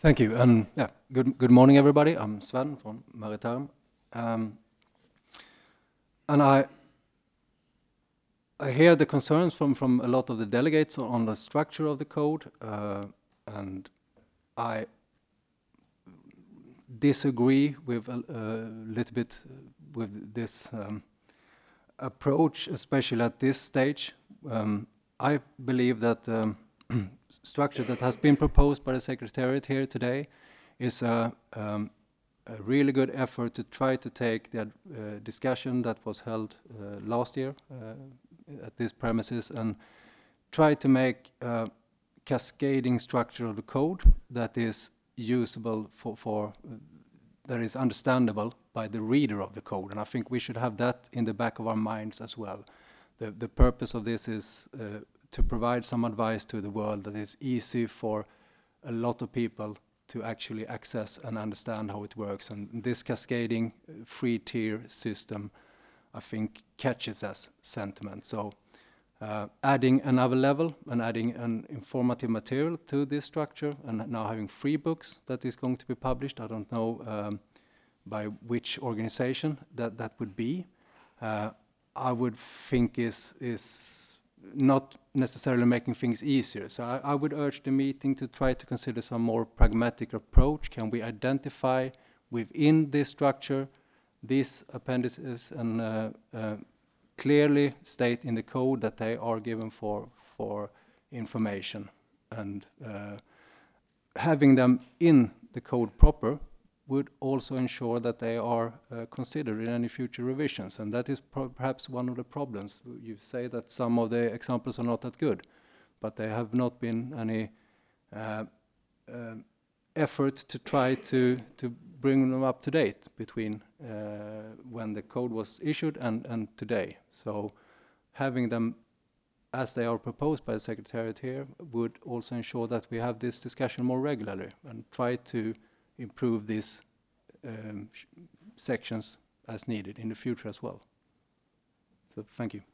Thank you, and yeah, good morning, everybody. I'm Sven from Maritime, and I hear the concerns from a lot of the delegates on the structure of the code, and I disagree with a little bit with this approach, especially at this stage. I believe that structure that has been proposed by the Secretariat here today is a really good effort to try to take the discussion that was held last year at these premises and try to make a cascading structure of the code that is usable for that is understandable by the reader of the code. And I think we should have that in the back of our minds as well. The purpose of this is to provide some advice to the world that is easy for a lot of people to actually access and understand how it works. And this cascading free-tier system, I think, catches us sentiment. So adding another level and adding an informative material to this structure, and now having free books that is going to be published. I don't know by which organization that would be. I would think is not necessarily making things easier. So I would urge the meeting to try to consider some more pragmatic approach. Can we identify within this structure these appendices and clearly state in the code that they are given for information, and having them in the code proper would also ensure that they are considered in any future revisions. And that is perhaps one of the problems. You say that some of the examples are not that good, but there have not been any effort to try to bring them up to date between when the code was issued and today. So having them as they are proposed by the Secretariat here would also ensure that we have this discussion more regularly and try to improve these sections as needed in the future as well. So thank you.